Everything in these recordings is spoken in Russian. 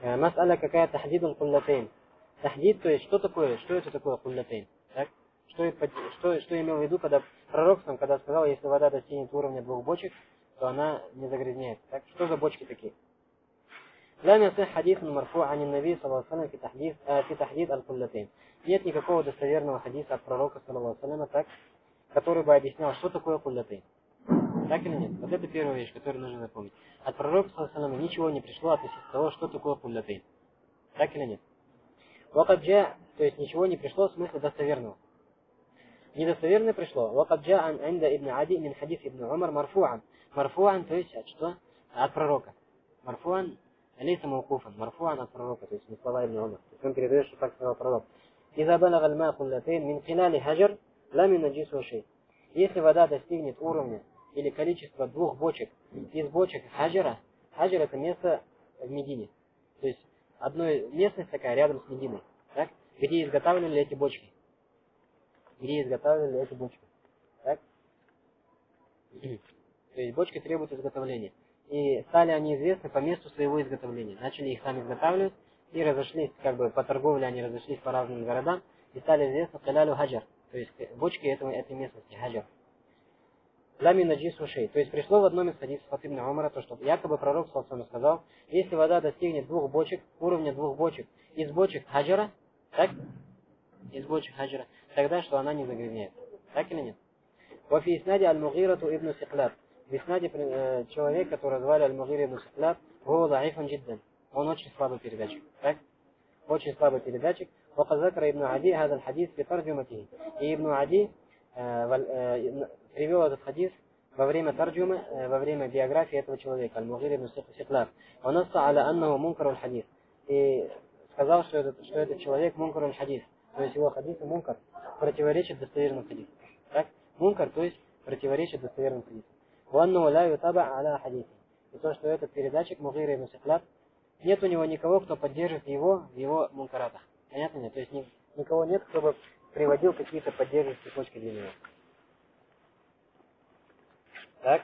Мас'аля какая тахдид куллатейн. Тахдид, то есть что это такое куллатейн? Так? Что имел в виду, когда пророк сам, когда сказал, если вода достигнет уровня 2 бочек, то она не загрязняет. Так? Что за бочки такие? لا يصح حديث مرفوع عن النبي صلى الله عليه وسلم في تحديد القلتين. Нет никакого достоверного хадиса от пророка, саллаллаху алейхи ва саллям, так, который бы объяснял, что такое куллатейн. Так или нет? Вот это первая вещь, которую нужно запомнить. От пророка, саллаллаху алейхи ва саллям, ничего не пришло относительно того, что такое куллатейн. Так или нет? وقد جاء, то есть ничего не пришло в смысле достоверного. Недостоверное пришло. وقد جاء عند ابن عدي من حديث ابن عمر مرفوعا. مرفوعا, то есть от что? От пророка. مرفوعا ليس موقوفا. مرفوعا от пророка, то есть не слова ибн Умар. То есть он передает, что так сказал пророк. إذا بلغ الماء قلتين من خلال هجر لم ينجسه شيء. Если вода достигнет уровня или количества 2 бочек из бочек хаджара, хаджар это место в Медине. То есть одной местность такая рядом с Мединой, так? Где изготавливали эти бочки. Так? То есть бочки требуют изготовления. И стали они известны по месту своего изготовления. Начали их сами изготавливать и разошлись, как бы по торговле они разошлись по разным городам и стали известны халялю хаджар. То есть бочки этой местности хаджар. Лами наджис ушей. То есть пришло в одном из хадисов от ибн Умара, то, что якобы пророк сказал, если вода достигнет 2 бочек, уровня 2 бочек, из бочек хаджара, так? Из бочек хаджара, тогда что она не загрязняет. Так или нет? Вафи иснади аль-Мугирату ибн Сиклаб. В иснаде человек, которого звали аль-Мугир ибн Сиклаб, гуа даифан джиддан. Он очень слабый передатчик. Так? Очень слабый передатчик. وقد ذكر ابن عدي هذا الحديث بترجمته. И Ибн Ади привел этот хадис во время тарджумы, во время биографии этого человека, аль-Мугир ибн Сиклаб. Он насса аля аннаху мункар аль-хадис. И сказал, что этот человек мункар аль-хадис. То есть его хадисы мункар противоречит достоверным хадисам. Так? Мункар, то есть противоречит достоверным хадисам. وأنه لا يتابع على حديثه. И то, что этот передатчик Мугир ибн Сиклаб, нет у него никого, кто поддержит его в его мункаратах. Понятно нет? То есть никого нет, кто бы приводил какие-то поддерживающие точки для него. Так?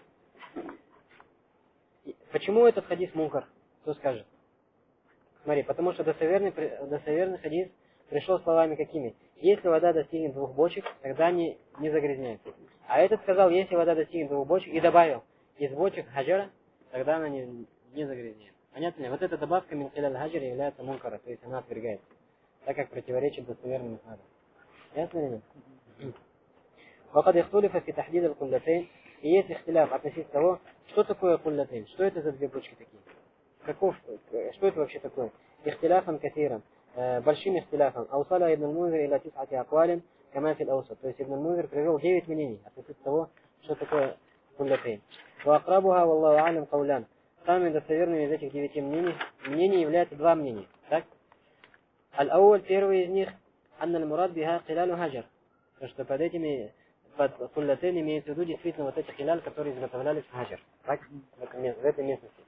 Почему этот хадис мункар? Кто скажет? Смотри, потому что достоверный хадис пришел словами какими? Если вода достигнет 2 бочек, тогда не загрязняется. А этот сказал, если вода достигнет 2 бочек, и добавил из бочек хаджара, тогда она не загрязняет. Понятно ли? Вот эта добавка мин хиляль хаджар является мункара, то есть она отвергается, так как противоречит достоверным иснадам. Ясно ли нет? وقد اختلف في تحديد القلتين. И есть ихтиляф относительно того, что такое куллатейн, что это за 2 бочки такие. Что это вообще такое? Ихтиляфан кафиран. Большим ихтиляфом. Аусаля ибн аль-Мунзир иля тис'ати аквалин кама фил аусат. То есть ибн аль-Мунзир привел 9 мнений относительно того, что такое куллатейн. Ва акрабуха валлаху алям каулян. Самыми достоверными из этих 9 мнений являются 2 мнения. Так? Аль-Ауаль, первый из них, анна аль-Мурад биха хилялю хаджар. То, что под куллатейн имеется в виду действительно вот эти хиляль, которые изготовлялись в хаджар. Так? В этой местности.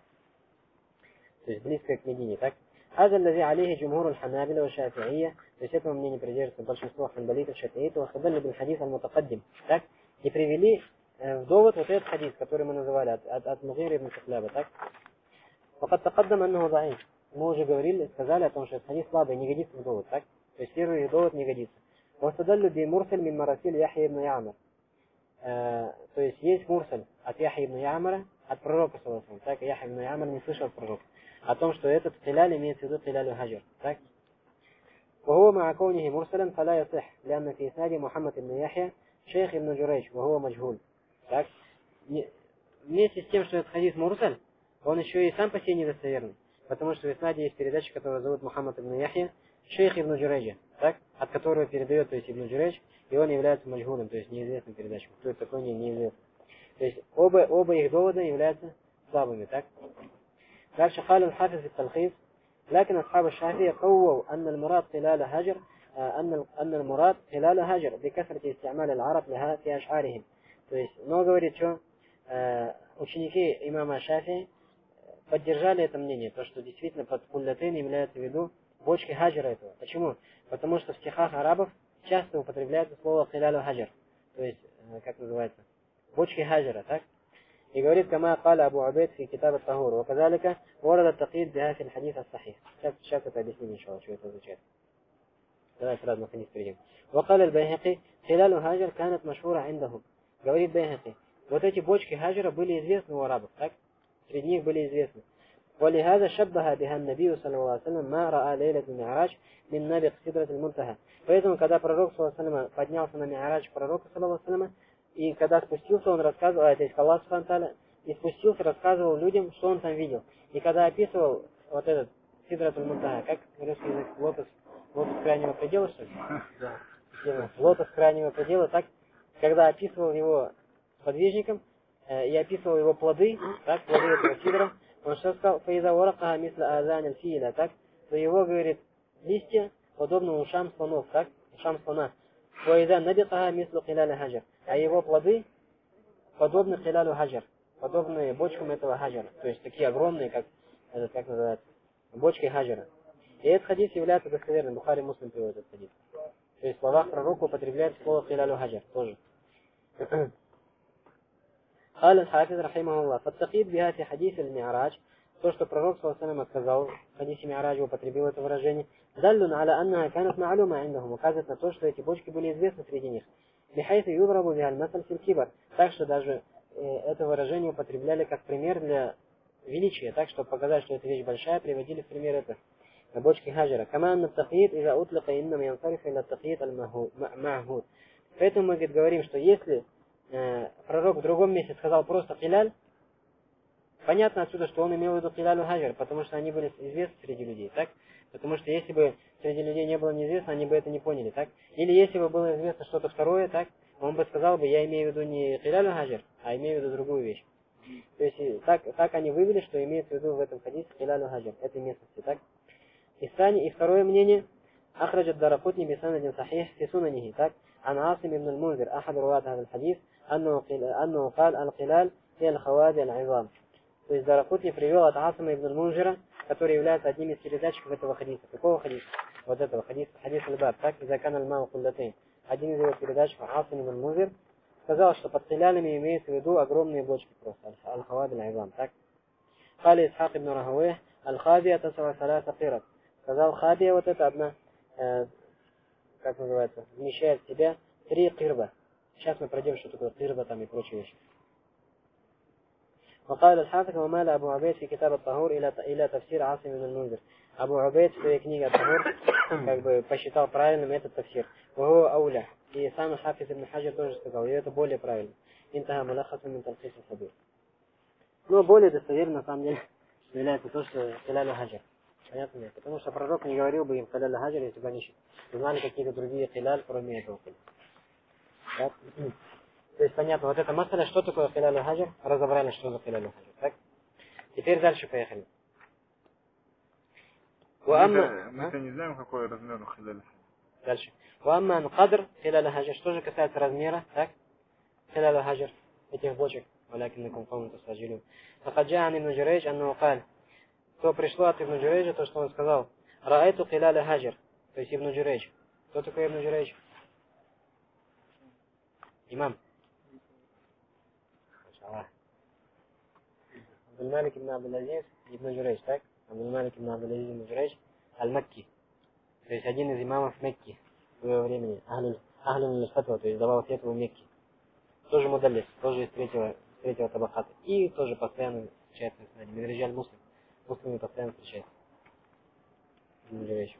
То есть близко к Медине. Так? هذا الذي عليه جمهور الحنابلة والشافعية. То есть этому мнению придерживается большинство ханбалитов, шафиитов, واستدلوا بالحديث المتقدم. Так? И привели в довод вот этот хадис, который мы называли от Мугира ибн Сиклаба. Так? وقد تقدم أنه ضعيف. Мы уже сказали о том, что этот хадис слабый, не годится в довод. Так? То есть первый довод не годится. واستدلوا بمرسل من مراسيل يحيى بن يعمر. То есть мурсаль от Яхьи ибн Ямара, от пророка, саллаллаху алейхи ва саллям. Так, Яхья ибн Ямар не слышал от пророка о том, что этот хиляль имеется в виду хилялю хаджар. Так? وهو مع كونه مرسلا فلا يصح لأن في إسناد محمد بن يحيى شيخ ابن جريج وهو مجهول. Так? Вместе с тем, что этот хадис мурсаль, он еще и сам по себе недостоверный, потому что в иснаде есть передача, которую зовут Мухаммад ибн Яхья, шейх ибн Джурейджа, так? От которого передает, то есть ибн Джурейдж, и он является маджгулом, то есть неизвестным передачей. Кто это такой, неизвестно. То есть оба их довода являются слабыми, так? Дальше قال الحافظ في التلخيص لكن أصحاب الشافعي قووا أن المراد خلال هجر أن المراد خلال هجر بكثرة استعمال العرب لها في أشعارهم. То есть, но говорит, что ученики имама Шафии поддержали это мнение, то, что действительно под куллатейн является в виду бочки хаджара этого. Почему? Потому что в стихах арабов часто употребляется слово хилялю хаджар, то есть, как называется, бочки хаджара, так? И говорит, кама каля Абу Убейд фи китаб ат-Тахур. Ваказалика ворада тaqид биха фи хадис ас-сахих. Сейчас это объясним, иншаллах, что это означает. Давайте сразу на хадис перейдем. وقال البيهقي خلال هاجر كانت مشهورة عندهم. Говорит Байхақи, вот эти бочки хаджира были известны у арабов, так? Среди них были известны. ولهذا شبه بها النبي صلى الله عليه وسلم ما رأى ليلة المعراج من نبق سدرة المنتهى. Поэтому, когда пророк صلى الله عليه وسلم поднялся на Ми'радж пророка صلى الله عليه وسلم, и когда спустился, он рассказывал, то есть Аллах Субхану Тааля, и спустился, рассказывал людям, что он там видел. И когда описывал вот этот Сидрат аль-Мунтаха, как русский язык, лотос крайнего предела, что ли? Да. Лотос крайнего предела, так, когда описывал его подвижникам, и описывал его плоды, так, плоды этого сидра, он что сказал? «Фаиза варакаха мисла азан аль-фииля», так, то его, говорит, листья, подобно ушам слонов, так, ушам слона. «Фаиза набикаха мисла хиляля хаджар», а его плоды подобны хилялю хаджар, подобные бочкам этого хаджара, то есть такие огромные, как называется, бочки хаджара. И этот хадис является достоверным, Бухари Муслим приводит этот хадис. То есть в словах пророка употребляется слово хилялю хаджар тоже. قال الحافظ رحمه الله فالتقييد بها في حديث المعراج, то, что пророк ﷺ сказал в хадисе Ми'раджа, употребил это выражение, دل على أنها كانت معلومة عندهم, указывает на то, что эти бочки были известны среди них. بحيث يضرب بها المثل في الكبر, так что даже это выражение употребляли как пример для величия, так что показать, что эта вещь большая, приводили в пример это бочки хаджара. كما أن التقييد إذا أطلق إنما ينصرف إلى التقييد المعهود. Поэтому мы говорим, что если пророк в другом месте сказал просто хиляль, понятно отсюда, что он имел в виду хилялю хаджар, потому что они были известны среди людей, так? Потому что если бы среди людей не было неизвестно, они бы это не поняли, так? Или если бы было известно что-то второе, так? Он бы сказал бы, я имею в виду не хилялю хаджар, а имею в виду другую вещь. То есть так они вывели, что имеется в виду в этом хадисе хилялю хаджар, этой местности, так? И второе мнение, أخرج الدارقطني بسند صحيح في سننه, так? عن عاصم بن المنذر أحد رواة هذا الحديث أنه قال القلال هي الخوادع العظام. То есть Даракутни привел от Асама ибн аль-Мунжира, который является одним из передатчиков этого хадиса. Какого хадиса? Вот этого хадиса. Хадис аль-Баб. Так, Закан аль-Мау куллатейн. Один из его передатчиков, Асам ибн аль-Мунжир, сказал, что под хилялями имеется в виду огромные бочки просто. Аль-Хавад аль-Айзам. Так. Кали Исхак ибн Рахавейх, аль-Хадия тасава саляса кират. Сказал, Хадия вот это одна, как называется, вмещает в себя 3 кирба. Сейчас мы пройдем, что такое кирба там и прочие вещи. وقال الحافظ ومال أبو عبيد في كتاب الطهور إلى تفسير عاصم بن المنذر. Абу Убейд в своей книге «Ат-Тахур» как бы посчитал правильным этот тафсир. وهو أولى. И сам Хафиз ибн Хаджар тоже сказал, и это более правильно. Интаха мулахасу мин талхис аль-хабир. Но более достоверно на самом деле является то, что хилялю хаджар. Понятно ли? Потому что пророк не говорил бы им хилялю хаджар, если бы они знали какие-то другие хиляль, кроме этого. Так? То есть понятно, вот это масаля, что такое хилялю хаджар, разобрали, что за хилялю хаджар. Так? Теперь дальше поехали. Мы-то не знаем, какой размер у хилялю. Дальше. Уамман кадр хилялю хаджар. Что же касается размера, так? Хилялю хаджар, этих бочек. ولكنكم قوم تستعجلون. فقد جاء عن ابن جريج أنه قال, то пришло от Ибн Джурейджа, то, что он сказал, «Раайту хиляля хаджар», то есть Ибн Джурейдж. Кто такой Ибн Джурейдж? Имам. Абдул-Малик ибн Абдул-Азиз ибн Джурейдж, так? Абдул-Малик ибн Абдул-Азиз ибн Джурейдж аль-Макки. То есть один из имамов Мекки в своего времени. Ахлюн аль-Фатва, то есть давал фетву в Мекке. Тоже мудаллис, тоже из третьего табаката. И тоже постоянно встречается с нами. Минраджаль Муслим. Муслимы постоянно встречаются. Ибн Джурейдж.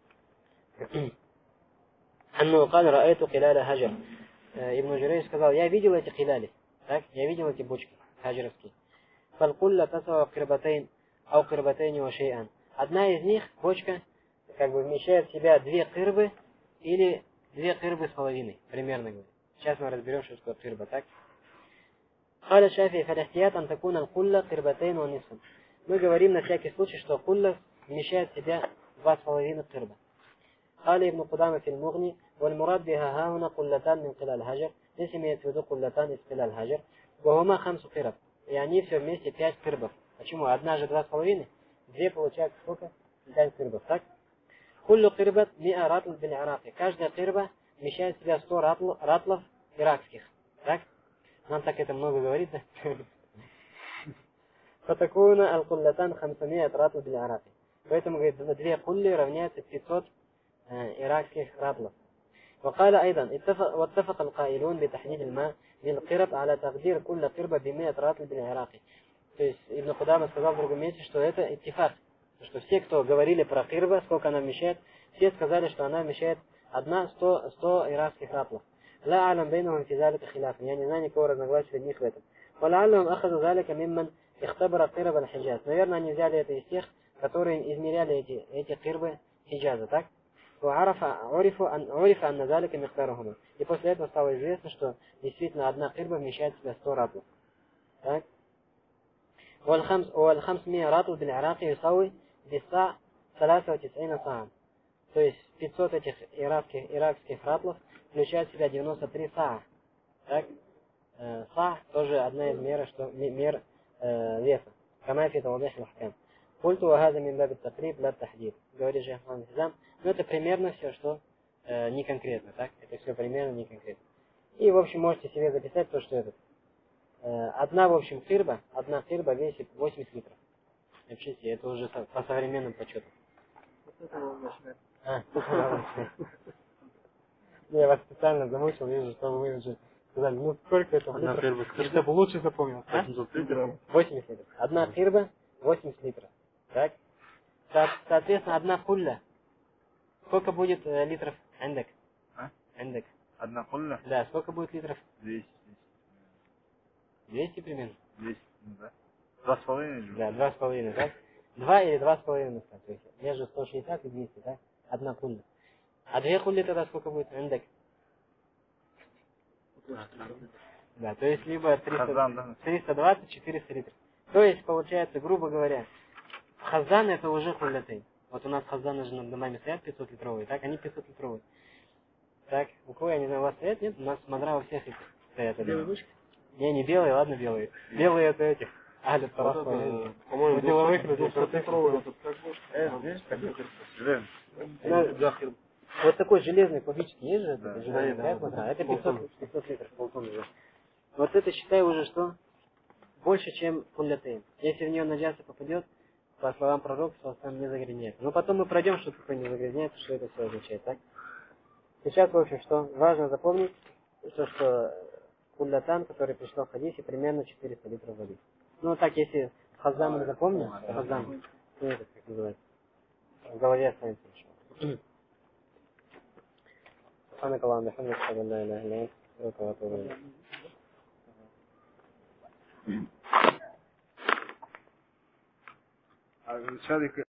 Анну каль раайту хиляля хаджар. Ибн Джурейдж сказал, я видел эти хиляли. Так? Я видел эти бочки хаджаровские. Фалкулля тасава кирбатейн ау кирбатейни ва шейан. Одна из них, бочка, как бы вмещает в себя 2 кирбы или 2 кирбы с половиной, примерно говоря. Сейчас мы разберем, что такое кирба, так? قال الشافعي فالاحتياط أن تكون القلة قربتين ونصف. Мы говорим на всякий случай, что кулла вмещает в себя 2,5 кирба. قال ابن قدامة في المغني والمراد بها ها هنا قلتان من قلال الحجر. Здесь имеется в виду قلتان из قلال الحجر. وهما 5 قرب. И они все вместе 5 кирбов. Почему? Одна же 2,5, 2 получается сколько? 5 кирбов, так? كل قربة 100 رطل بالعراق. Каждая кирба вмещает в себя 100 ратлов иракских. Так? Нам так это много говорит, да? فتكون القلتان 500 رطل بالعراقي. Поэтому, говорит, две кулли равняются 500 иракских ратлов. وقال أيضا واتفق القائلون بتحديد الماء بالقرب على تقدير كل قربة ب100 رطل بالعراقي. То есть Ибн Кудама сказал в другом месте, что это иттифак. Что все, кто говорили про кирба, сколько она вмещает, все сказали, что она вмещает 100 иракских ратлов. لا أعلم بينهم في ذلك خلاف. Я не знаю никакого разногласия среди них в этом. ولعلهم أخذوا ذلك ممن اختبر قرب الحجاز. Наверное, они взяли это из тех, которые измеряли эти кирбы Хиджаза, так? عرف أن ذلك مقدارهما. И после этого стало известно, что действительно одна кирба вмещает в себя 100 ратлов. Так? والخمسمية رطل بالعراق يساوي بالصاع 93 صاعا. То есть 500 этих иракских ратлов включает в себя 93 саа. Так? Са тоже одна из мер веса. كما في توضيح الأحكام. قلت وهذا من باب التقريب لا التحديد. Говорит Шейх Мухаммад Хизам, но это примерно все, что не конкретно, так? Это все примерно не конкретно. И, в общем, можете себе записать то, что это. Одна, в общем, одна кирба весит 80 литров. Напишите, это уже по современным подсчетам. Я вас специально замучил, вижу, что вы уже сказали, ну сколько это в литрах, чтобы лучше запомнил. 80 литров. Одна кирба 80 литров. Так? Соответственно, одна кулля. Сколько будет литров? Эндек. Эндек. Одна кулля? Да, сколько будет литров? 200. 200 примерно? 200, да. 2,5? Да, 2,5, так? 2 или 2,5 места. То есть между 160 и 200, так? Одна кулля. А две кулли тогда сколько будет? Эндек. Да, то есть либо 320, 400 литров. То есть, получается, грубо говоря, хазан это уже куллятейн. Вот у нас хазаны же над домами стоят 500 литровые, так? Они 500 литровые. Так, у кого, я не знаю, у вас стоят, нет? У нас мадра у всех их стоят. Белые вышки? Не белые, ладно, белые. Белые это этих. Аля, по-моему, деловых людей. Вот такой железный классический есть же? Это 500 литров, полтонны уже. Вот это, считай, уже что? Больше, чем куллятейн. Если в нее наджаса попадет, по словам пророка, там не загрязняется. Но потом мы пройдем, что такое не загрязняется, что это все означает, так? Сейчас, в общем, что важно запомнить, что куллятан, который пришел в хадисе, примерно 400 литров воды. Ну, так, если хазан запомнил, хазан, ну, это как называется, в голове останется еще. سبحانك اللهم وبحمدك اشهد ان لا اله الا انت استغفرك واتوب اليك.